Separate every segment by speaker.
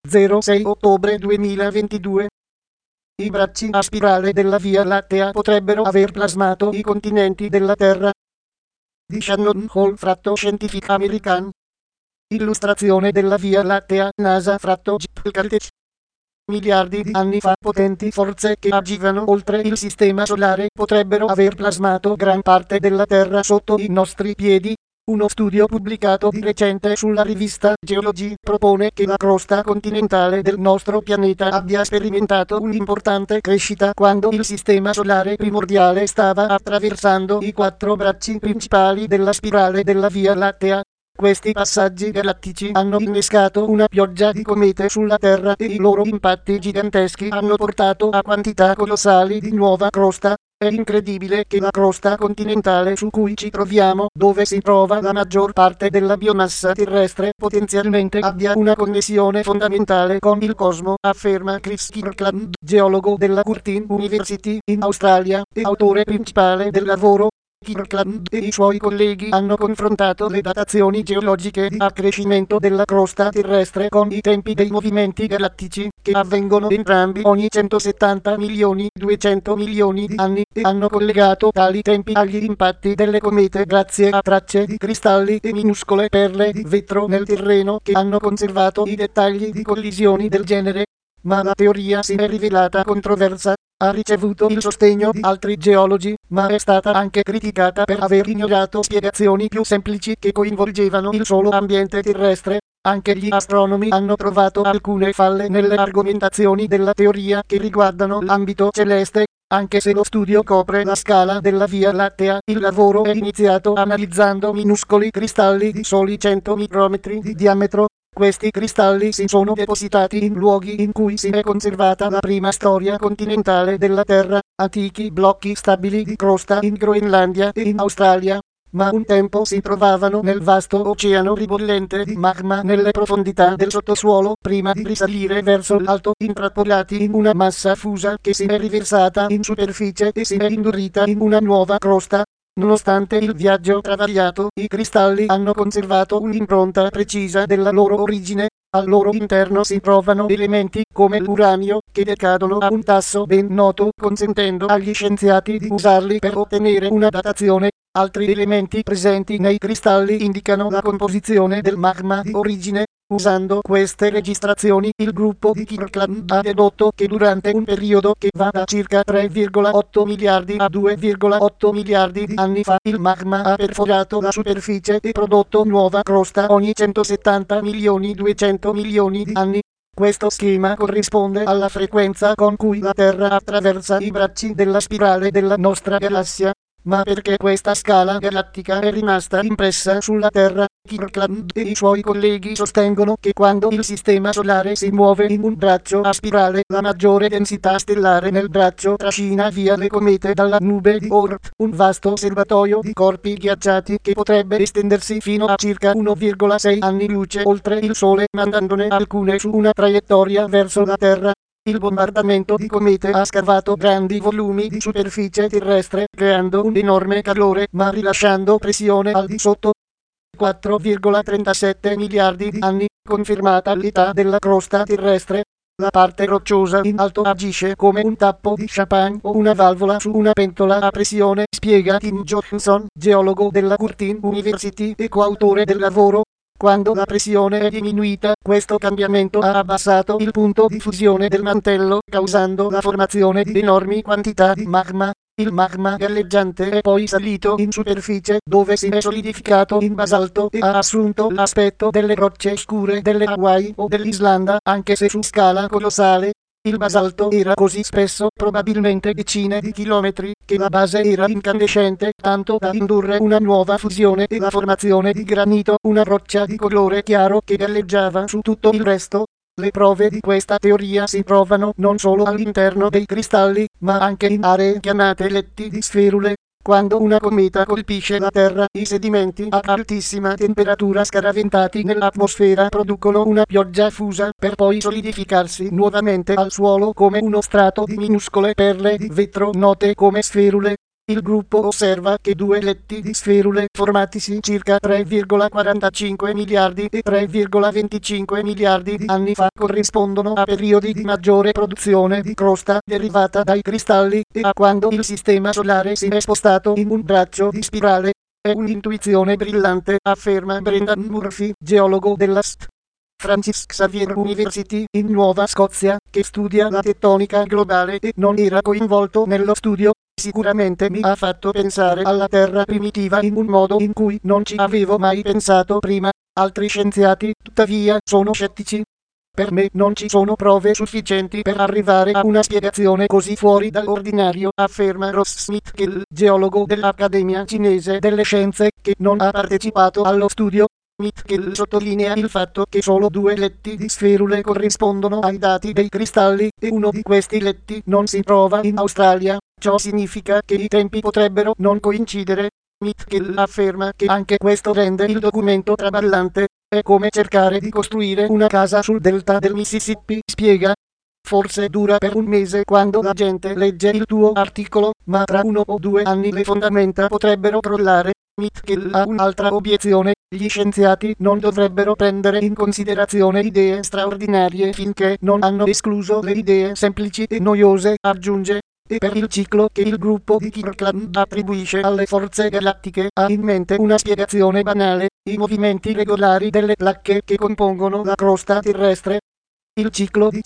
Speaker 1: 06 ottobre 2022. I bracci a spirale della Via Lattea potrebbero aver plasmato i continenti della Terra. Di Shannon Hall fratto Scientific American. Illustrazione della Via Lattea, NASA fratto Caltech. Miliardi di anni fa potenti forze che agivano oltre il sistema solare potrebbero aver plasmato gran parte della Terra sotto i nostri piedi. Uno studio pubblicato di recente sulla rivista Geology propone che la crosta continentale del nostro pianeta abbia sperimentato un'importante crescita quando il sistema solare primordiale stava attraversando i 4 bracci principali della spirale della Via Lattea. Questi passaggi galattici hanno innescato una pioggia di comete sulla Terra e i loro impatti giganteschi hanno portato a quantità colossali di nuova crosta. È incredibile che la crosta continentale su cui ci troviamo, dove si trova la maggior parte della biomassa terrestre, potenzialmente abbia una connessione fondamentale con il cosmo, afferma Chris Kirkland, geologo della Curtin University in Australia e autore principale del lavoro. Kirkland e i suoi colleghi hanno confrontato le datazioni geologiche di accrescimento della crosta terrestre con i tempi dei movimenti galattici, che avvengono entrambi ogni 170 milioni 200 milioni di anni, e hanno collegato tali tempi agli impatti delle comete grazie a tracce di cristalli e minuscole perle di vetro nel terreno che hanno conservato i dettagli di collisioni del genere. Ma la teoria si è rivelata controversa. Ha ricevuto il sostegno di altri geologi, ma è stata anche criticata per aver ignorato spiegazioni più semplici che coinvolgevano il solo ambiente terrestre. Anche gli astronomi hanno trovato alcune falle nelle argomentazioni della teoria che riguardano l'ambito celeste. Anche se lo studio copre la scala della Via Lattea, il lavoro è iniziato analizzando minuscoli cristalli di soli 100 micrometri di diametro. Questi cristalli si sono depositati in luoghi in cui si è conservata la prima storia continentale della Terra, antichi blocchi stabili di crosta in Groenlandia e in Australia. Ma un tempo si trovavano nel vasto oceano ribollente di magma nelle profondità del sottosuolo prima di risalire verso l'alto, intrappolati in una massa fusa che si è riversata in superficie e si è indurita in una nuova crosta. Nonostante il viaggio travagliato, i cristalli hanno conservato un'impronta precisa della loro origine. Al loro interno si trovano elementi come l'uranio, che decadono a un tasso ben noto, consentendo agli scienziati di usarli per ottenere una datazione. Altri elementi presenti nei cristalli indicano la composizione del magma di origine. Usando queste registrazioni, il gruppo di Kirkland ha dedotto che durante un periodo che va da circa 3,8 miliardi a 2,8 miliardi di anni fa, il magma ha perforato la superficie e prodotto nuova crosta ogni 170 milioni 200 milioni di anni. Questo schema corrisponde alla frequenza con cui la Terra attraversa i bracci della spirale della nostra galassia. Ma perché questa scala galattica è rimasta impressa sulla Terra? Kirkland e i suoi colleghi sostengono che quando il sistema solare si muove in un braccio a spirale, la maggiore densità stellare nel braccio trascina via le comete dalla nube di Oort, un vasto serbatoio di corpi ghiacciati che potrebbe estendersi fino a circa 1,6 anni luce oltre il Sole, mandandone alcune su una traiettoria verso la Terra. Il bombardamento di comete ha scavato grandi volumi di superficie terrestre, creando un enorme calore ma rilasciando pressione al di sotto. 4,37 miliardi di anni, confermata l'età della crosta terrestre. La parte rocciosa in alto agisce come un tappo di champagne o una valvola su una pentola a pressione, spiega Tim Johnson, geologo della Curtin University e coautore del lavoro. Quando la pressione è diminuita, questo cambiamento ha abbassato il punto di fusione del mantello, causando la formazione di enormi quantità di magma. Il magma galleggiante è poi salito in superficie, dove si è solidificato in basalto e ha assunto l'aspetto delle rocce scure delle Hawaii o dell'Islanda, anche se su scala colossale. Il basalto era così spesso, probabilmente decine di chilometri, che la base era incandescente, tanto da indurre una nuova fusione e la formazione di granito, una roccia di colore chiaro che galleggiava su tutto il resto. Le prove di questa teoria si trovano non solo all'interno dei cristalli, ma anche in aree chiamate letti di sferule. Quando una cometa colpisce la Terra, i sedimenti ad altissima temperatura scaraventati nell'atmosfera producono una pioggia fusa per poi solidificarsi nuovamente al suolo come uno strato di minuscole perle di vetro note come sferule. Il gruppo osserva che due letti di sferule formatisi circa 3,45 miliardi e 3,25 miliardi di anni fa corrispondono a periodi di maggiore produzione di crosta derivata dai cristalli e a quando il sistema solare si è spostato in un braccio di spirale. È un'intuizione brillante, afferma Brendan Murphy, geologo della St. Francis Xavier University in Nuova Scozia, che studia la tettonica globale e non era coinvolto nello studio. Sicuramente mi ha fatto pensare alla Terra primitiva in un modo in cui non ci avevo mai pensato prima. Altri scienziati, tuttavia, sono scettici. Per me non ci sono prove sufficienti per arrivare a una spiegazione così fuori dall'ordinario, afferma Ross Smith Gill, geologo dell'Accademia Cinese delle Scienze, che non ha partecipato allo studio. Smith Gill sottolinea il fatto che solo due letti di sferule corrispondono ai dati dei cristalli, e uno di questi letti non si trova in Australia. Ciò significa che i tempi potrebbero non coincidere. Smith Gill afferma che anche questo rende il documento traballante. È come cercare di costruire una casa sul delta del Mississippi, spiega. Forse dura per un mese quando la gente legge il tuo articolo, ma tra 1 o 2 anni le fondamenta potrebbero crollare. Mitchell ha un'altra obiezione: gli scienziati non dovrebbero prendere in considerazione idee straordinarie finché non hanno escluso le idee semplici e noiose, aggiunge. E per il ciclo che il gruppo di Kirkland attribuisce alle forze galattiche ha in mente una spiegazione banale: i movimenti regolari delle placche che compongono la crosta terrestre. Il ciclo di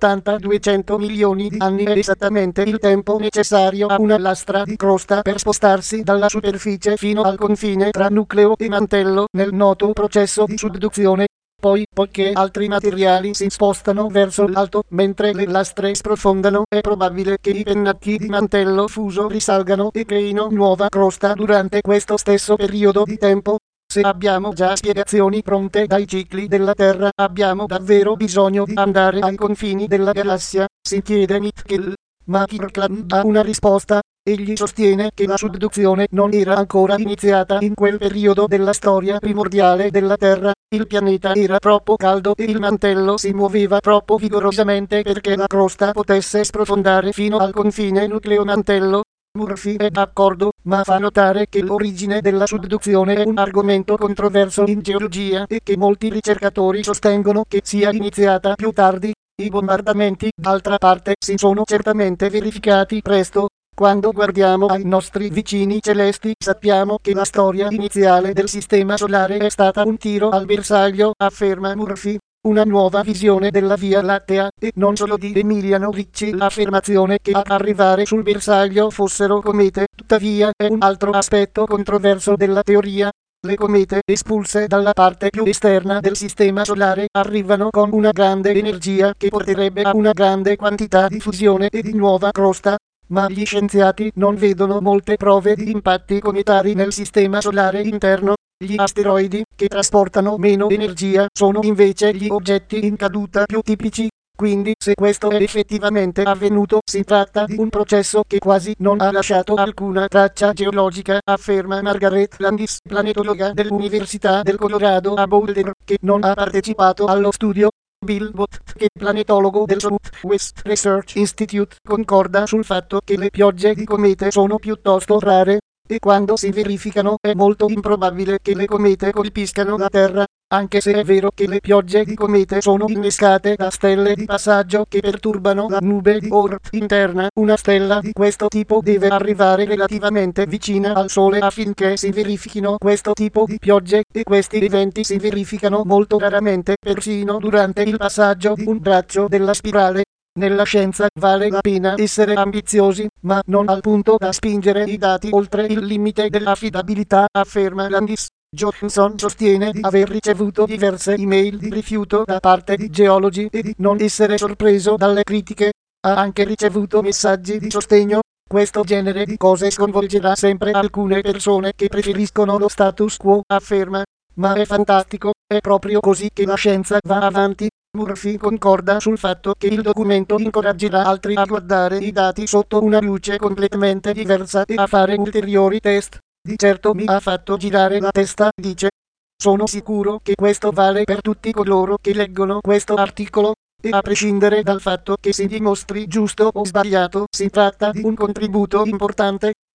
Speaker 1: 170-200 milioni di anni è esattamente il tempo necessario a una lastra di crosta per spostarsi dalla superficie fino al confine tra nucleo e mantello nel noto processo di subduzione. Poi, poiché altri materiali si spostano verso l'alto mentre le lastre sprofondano, è probabile che i pennacchi di mantello fuso risalgano e creino nuova crosta durante questo stesso periodo di tempo. Se abbiamo già spiegazioni pronte dai cicli della Terra, abbiamo davvero bisogno di andare ai confini della galassia, si chiede Mitchell. Ma Kirkland ha una risposta. Egli sostiene che la subduzione non era ancora iniziata in quel periodo della storia primordiale della Terra. Il pianeta era troppo caldo e il mantello si muoveva troppo vigorosamente perché la crosta potesse sprofondare fino al confine nucleo-mantello. Murphy è d'accordo, ma fa notare che l'origine della subduzione è un argomento controverso in geologia e che molti ricercatori sostengono che sia iniziata più tardi. I bombardamenti, d'altra parte, si sono certamente verificati presto. Quando guardiamo ai nostri vicini celesti, sappiamo che la storia iniziale del sistema solare è stata un tiro al bersaglio, afferma Murphy. Una nuova visione della Via Lattea, e non solo di Emiliano Ricci, l'affermazione che ad arrivare sul bersaglio fossero comete. Tuttavia è un altro aspetto controverso della teoria. Le comete espulse dalla parte più esterna del sistema solare arrivano con una grande energia che porterebbe a una grande quantità di fusione e di nuova crosta. Ma gli scienziati non vedono molte prove di impatti cometari nel sistema solare interno. Gli asteroidi, che trasportano meno energia, sono invece gli oggetti in caduta più tipici. Quindi, se questo è effettivamente avvenuto, si tratta di un processo che quasi non ha lasciato alcuna traccia geologica, afferma Margaret Landis, planetologa dell'Università del Colorado a Boulder, che non ha partecipato allo studio. Bill Bott, che planetologo del Southwest Research Institute, concorda sul fatto che le piogge di comete sono piuttosto rare, e quando si verificano è molto improbabile che le comete colpiscano la Terra, anche se è vero che le piogge di comete sono innescate da stelle di passaggio che perturbano la nube di Oort interna. Una stella di questo tipo deve arrivare relativamente vicina al Sole affinché si verifichino questo tipo di piogge, e questi eventi si verificano molto raramente, persino durante il passaggio di un braccio della spirale. Nella scienza vale la pena essere ambiziosi, ma non al punto da spingere i dati oltre il limite dell'affidabilità, afferma Landis. Johnson sostiene di aver ricevuto diverse email di rifiuto da parte di geologi e di non essere sorpreso dalle critiche. Ha anche ricevuto messaggi di sostegno. Questo genere di cose sconvolgerà sempre alcune persone che preferiscono lo status quo, afferma. Ma è fantastico, è proprio così che la scienza va avanti. Murphy concorda sul fatto che il documento incoraggerà altri a guardare i dati sotto una luce completamente diversa e a fare ulteriori test. Di certo mi ha fatto girare la testa, dice. Sono sicuro che questo vale per tutti coloro che leggono questo articolo, e a prescindere dal fatto che si dimostri giusto o sbagliato, si tratta di un contributo importante.